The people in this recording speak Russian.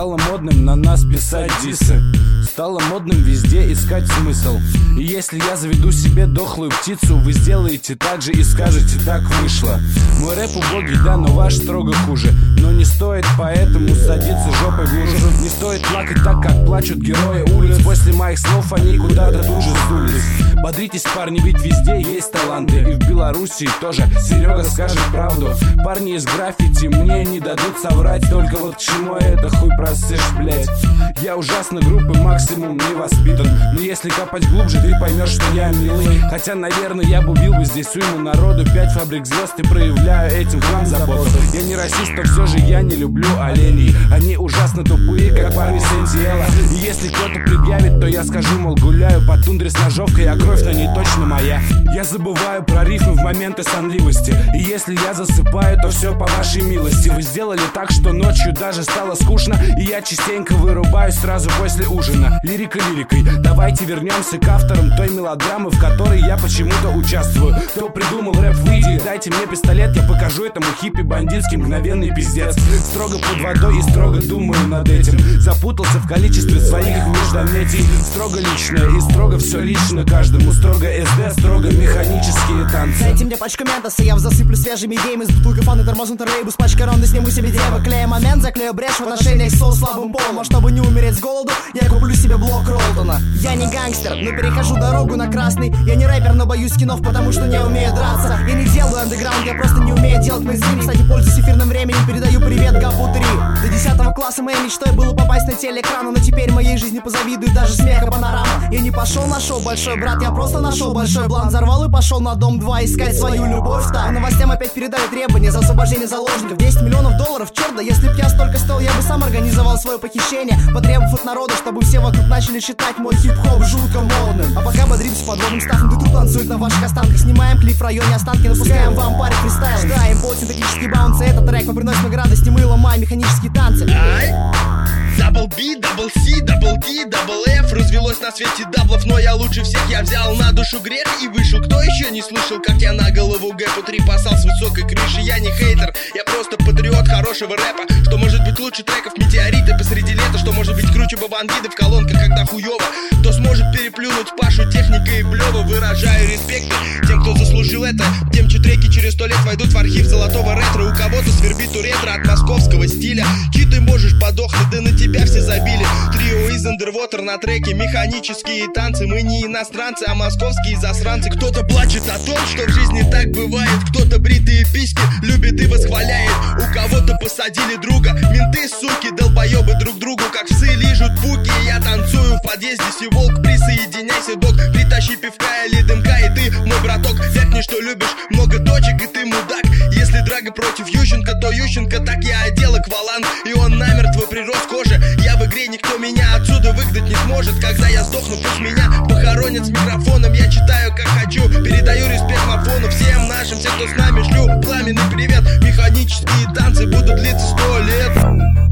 Стало модным на нас писать дисы. Стало модным везде искать смысл. И если я заведу себе дохлую птицу, вы сделаете так же и скажете: так вышло. Мой рэп убогий, да, но ваш строго хуже. Но не стоит поэтому садиться жопой в лужу. Не стоит плакать так, как плачут герои улиц. После моих слов они куда-то тут же сдулись. Бодритесь, парни, ведь везде есть таланты. И в Белоруссии тоже Серега скажет правду. Парни из граффити мне не дадут соврать. Только вот к чему это хуй просышь, блять. Я ужасно группы максимум не воспитан. Но если копать глубже, ты поймешь, что я милый. Хотя, наверное, я бы убил бы здесь уйму народу. 5 фабрик звезд и проявляю этим к вам заботу. Я не расист, но все же я не люблю оленей. Они ужасно тупые, как парни Сентиэла. И если кто-то предъявит, то я скажу, мол, гуляю по тундре с ножовкой, а кровь на ней точно моя. Я забываю про рифмы в моменты сонливости. И если я засыпаю, то все по вашей милости. Вы сделали так, что ночью даже стало скучно. И я частенько вырубаюсь сразу после ужина. Лирика лирикой, давайте вернемся к авторам той мелодрамы, в которой я почему-то участвую. Кто придумал рэп, выйди, дайте мне пистолет. Я покажу этому хиппи бандитский мгновенный пиздец. Строго под водой и строго думаю над этим. Запутался в количестве своих междометий. Строго личное и строго все лично каждому. Строго СД, строго механические танцы. Дайте мне пачку ментоса, я засыплю свежими идеями. С бутылкой фаны тормознутый рейбус, пачка ронды, сниму себе дерево. Клею момент, заклею брешь в отношениях с слабым полом. А чтобы не умереть с голоду, я куплю себе блок Ролтона. Я не гангстер, но перехожу дорогу на красный. Я не рэпер, но боюсь кинов, потому что не умею драться. Я не делаю андеграунд, я просто не умею делать мейнстрим. Кстати, пользуюсь эфирным временем, передаю привет Гапу 3. До 10 класса моей мечтой было попасть на телеэкраны. Но теперь моей жизни позавидует даже смеха панорама. Я не пошел на шоу, большой брат, я просто нашел большой блан. Взорвал и пошел на дом 2 искать свою любовь. Так, новостям опять передали требования за освобождение заложников. 10 миллионов долларов, черт, да если б я столько стоил, я бы сам организовал свое похищение, потребовав от народа, чтобы все вокруг начали считать мой хип-хоп жутко модным. А пока бодримся подводным ставкам, ты тут танцует на ваших останках. Снимаем клип в районе Останки, напускаем вам парень фристайл. Ждаем полусинтетические баунсы, этот трек мы приносим их радость, и мы ломаем механические танцы. Дабл B, дабл C, дабл D, дабл F. Развелось на свете даблов, но я лучше всех. Я взял на душу грех и вышел. Кто еще не слышал, как я на голову Гэпу 3 посал с высокой крыши? Я не хейтер, я просто патриот хорошего рэпа. Что может быть лучше треков метеориты посреди лета? Что может быть круче бабангиды в колонках, когда хуёво? Кто сможет переплюнуть Пашу техникой и блёво? Выражаю респект тем, кто заслужил это. Тем, чьи треки через 100 лет войдут в архив золотого ретро. У кого-то свербит у ретро от московского стиля. Чи ты можешь подохнуть, да на тебя все забили. Трио из Underwater на треке механические танцы. Мы не иностранцы, а московские засранцы. Кто-то плачет о том, что в жизни так бывает. Кто-то бритые письки любит и восхваляет. У кого-то посадили друга. Менты, суки, долбоебы друг другу как псы лижут пуки. Я танцую в подъезде, Сиволк, присоединяйся, док. Притащи пивка или дымка, и ты, мой браток. Вякни, что любишь много точек, и ты мудак. Если Драга против Ющенко, то Ющенко так я одел акваланг. И он намертво прирос к коже. Я в игре, никто меня отсюда выгнать не сможет. Когда я сдохну, пусть меня похоронят с микрофоном. Я читаю как хочу, передаю респект Мафону. Всем нашим, всем, кто с нами, шлю пламенный привет. Механические танцы будут длиться 100 лет.